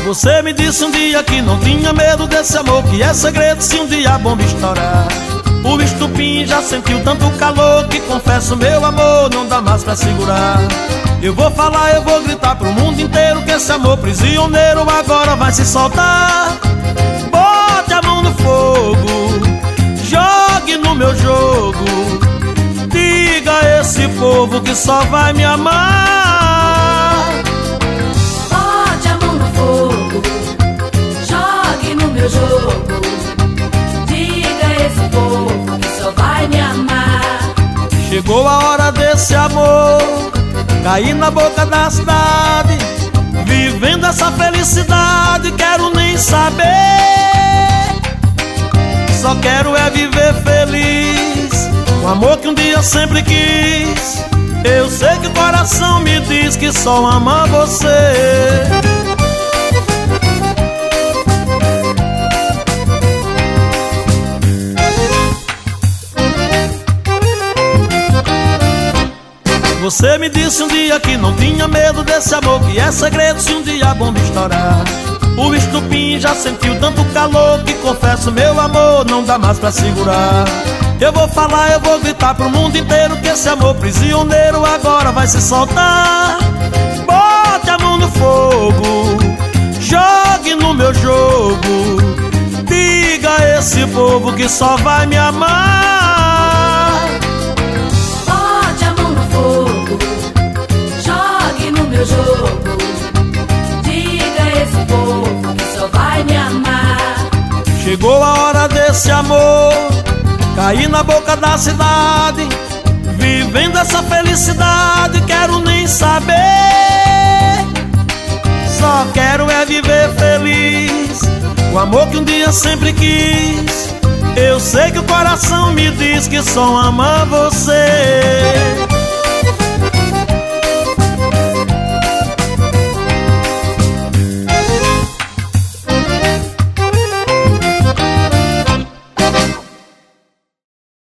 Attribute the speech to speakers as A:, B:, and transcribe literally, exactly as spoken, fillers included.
A: Você me disse um dia que não tinha medo desse amor, que é segredo se um dia a bomba estourar. O estupim já sentiu tanto calor que confesso, meu amor, não dá mais pra segurar. Eu vou falar, eu vou gritar pro mundo inteiro que esse amor prisioneiro agora vai se soltar. Bote a mão no fogo, jogue no meu jogo, diga a esse povo que só vai me amar.
B: Bote a mão no fogo, jogue no meu jogo, diga a esse povo que só vai me amar.
A: Chegou a hora desse amor cair na boca da cidade, vivendo essa felicidade, quero nem saber. Só quero é viver feliz, o amor que um dia sempre quis. Eu sei que o coração me diz que só ama você. Você me disse um dia que não tinha medo desse amor, que é segredo se um dia a bomba estourar. O estupim já sentiu tanto calor que confesso, meu amor, não dá mais pra segurar. Eu vou falar, eu vou gritar pro mundo inteiro que esse amor prisioneiro agora vai se soltar. Bote a mão no fogo, jogue no meu jogo, diga a esse povo que só vai me amar.
B: Bote a mão no fogo, jogue no meu jogo, diga a esse povo que só vai me amar.
A: Chegou a hora desse amor cair na boca da cidade, vivendo essa felicidade, quero nem saber. Só quero é viver feliz, o amor que um dia sempre quis. Eu sei que o coração me diz que só ama você.